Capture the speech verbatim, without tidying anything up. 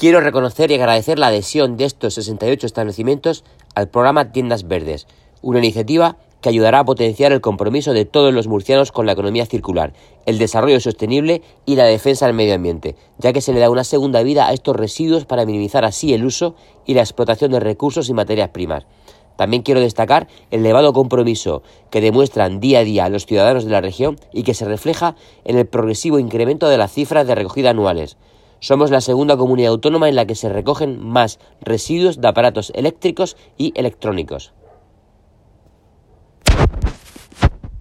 Quiero reconocer y agradecer la adhesión de estos sesenta y ocho establecimientos al programa Tiendas Verdes, una iniciativa que ayudará a potenciar el compromiso de todos los murcianos con la economía circular, el desarrollo sostenible y la defensa del medio ambiente, ya que se le da una segunda vida a estos residuos para minimizar así el uso y la explotación de recursos y materias primas. También quiero destacar el elevado compromiso que demuestran día a día los ciudadanos de la región y que se refleja en el progresivo incremento de las cifras de recogida anuales. Somos la segunda comunidad autónoma en la que se recogen más residuos de aparatos eléctricos y electrónicos.